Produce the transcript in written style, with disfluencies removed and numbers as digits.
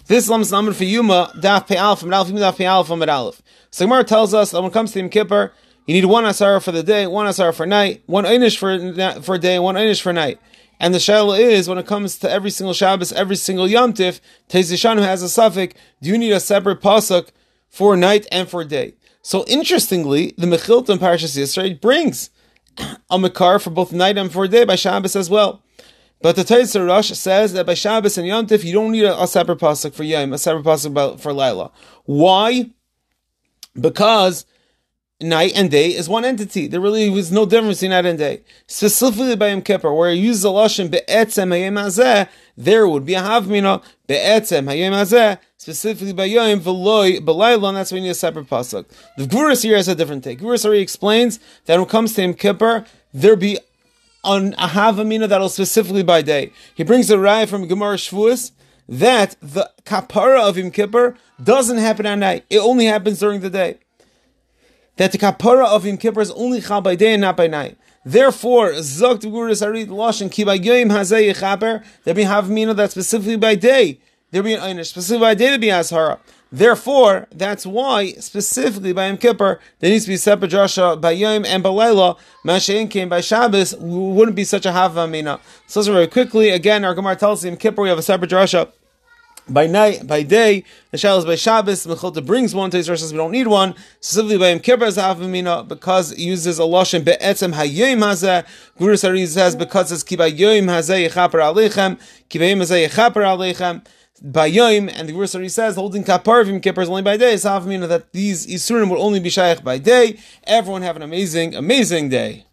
This Lamas Namar for Yuma, Daf Pei Aleph, Amid Aleph, Yuma Daf Pei Aleph, Amid Aleph. So Gemara tells us that when it comes to Yom Kippur, you need one asara for the day, one asara for night, one einish for day, one einish for night. And the shaila is, when it comes to every single Shabbos, every single Yom Tif, Teis Yishanu has a suffix, do you need a separate pasuk for night and for day? So interestingly, the Mechilta in Parashas Yisro brings a Makar for both night and for day by Shabbos as well. But the Teis Rosh says that by Shabbos and Yom Tif, you don't need a separate pasuk for Yom, a separate pasuk for Laila. Why? Because night and day is one entity. There really was no difference between night and day. Specifically by Yom Kippur, where you use the lashon be'etzem hayom hazeh, there would be a havmina be'etzem hayom hazeh, specifically by Yom v'loy b'layla, and that's when you need a separate pasuk. The Gvuras here has a different take. Gvuras already explains that when it comes to Yom Kippur, there be a havamina that will specifically by day. He brings a raya from Gemara Shavuos that the kapara of Yom Kippur doesn't happen at night. It only happens during the day. That the kapara of Yom Kippur is only chal by day and not by night. Therefore, Zok T'Guris Arit Lashon Ki By Yoyim Hazeh Yechaper, there be havamina that specifically by day there be an einish, specifically by day there be ashara. Therefore, that's why specifically by Yom Kippur there needs to be separate drasha by Yom and by Laila. Mashayin came by Shabbos wouldn't be such a havamina. So very quickly again, our Gemara tells us Yom Kippur we have a separate drasha by night, by day. The shalos by Shabbos. Mechilta brings one. Teis Rosh says we don't need one. Specifically by Yom Kippur as havamina because it uses a lashon be'etzem hayom hazeh. Gvuras Ari says because it's ki by Yom hazeh yechaper aleichem, ki by Yom hazeh yechaper aleichem. By Yom, and the Gvuras Ari says holding kapar of Yom Kippur is only by day. It's havamina that these isurim will only be shaykh by day. Everyone have an amazing day.